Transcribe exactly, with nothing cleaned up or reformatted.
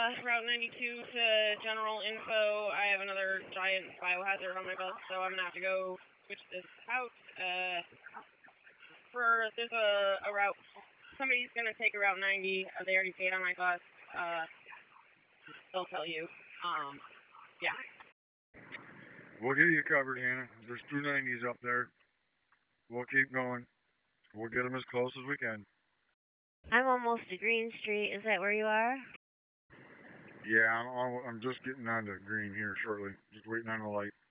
uh, Route ninety-two to general info. I have another giant biohazard on my belt, so I'm gonna have to go switch this out. Uh, for, there's a, a route, somebody's gonna take a Route ninety, uh, they already paid on my bus, uh, they'll tell you. Um, yeah. We'll get you covered, Hannah. There's two nineties up there. We'll keep going. We'll get them as close as we can. I'm almost to Green Street. Is that where you are? Yeah, I'm, I'm just getting onto green here shortly. Just waiting on the light.